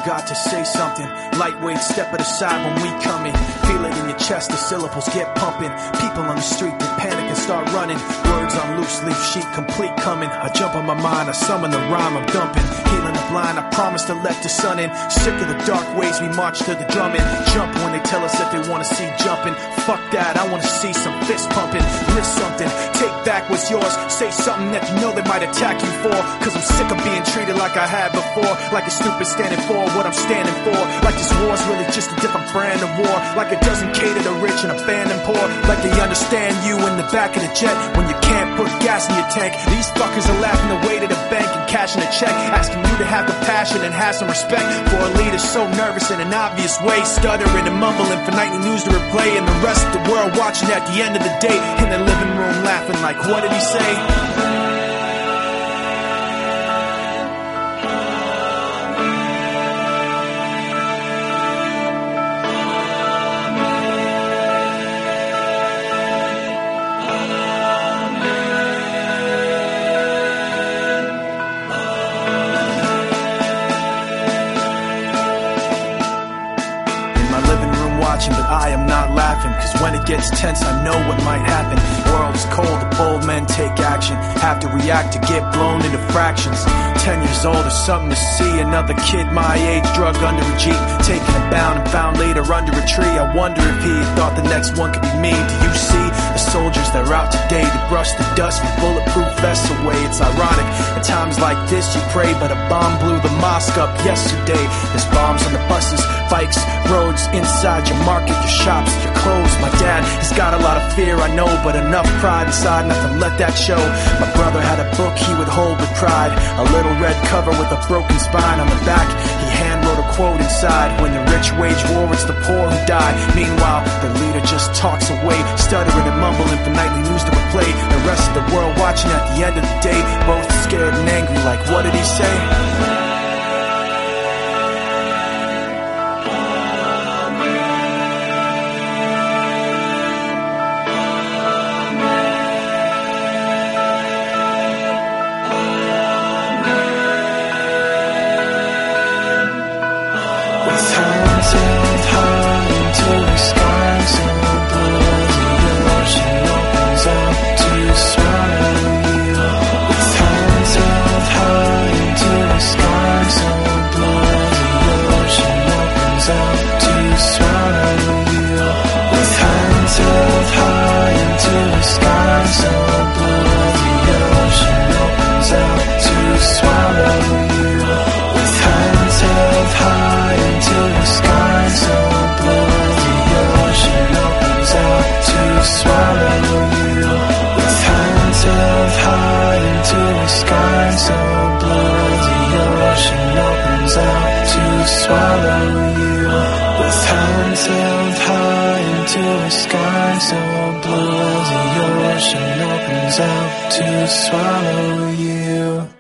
got to say something. Lightweight, step it aside when we come in. Feel it in your chest, the syllables get pumping. People on the street, they panic and start running. Words on loose leaf sheet, complete coming. I jump on my mind, I summon the rhyme, I'm dumping. Healing the blind, I promise to let the sun in. Sick of the dark ways, we march to the drumming. Jump when they tell us that they wanna see jumping. Fuck that, I wanna see some fist pumping. List something, take back what's yours. Say something that you know they might attack you for. Cause I'm sick of being treated like I had before. Like a stupid standing for what I'm standing for. Like this war's really just a different brand of war. Like it doesn't cater to rich and abandon poor. Like they understand you in the back of the jet when you can't put gas in your tank. These fuckers are laughing away to the bank and cashing a check, asking you to have the passion and have some respect for a leader so nervous in an obvious way, stuttering and mumbling for nightly news to replay, and the rest of the world watching at the end of the day in their living room laughing like, what did he say? But I am not laughing, cause when it gets tense I know what might happen. World is cold, the bold men take action. Have to react to get blown into fractions. 10 years old is something to see. Another kid my age drugged under a Jeep, taken and bound and found later under a tree. I wonder if he thought the next one could be me. Do you see the soldiers that are out today to brush the dust with bulletproof vests away? It's ironic, at times like this you pray, but a bomb blew the mosque up yesterday. There's bombs on the buses, bikes, roads, inside your market, your shops, your clothes. My dad has got a lot of fear, I know, but enough pride inside not to let that show. My brother had a book he would hold with pride, a little red cover with a broken spine on the back. He hand wrote a quote inside: when the rich wage war, it's the poor who die. Meanwhile, the leader just talks away, stuttering and mumbling for nightly news to replay. The rest of the world watching at the end of the day, both scared and angry like, what did he say? Swallow you, with hands held high into the sky so blue, the ocean opens out to swallow you.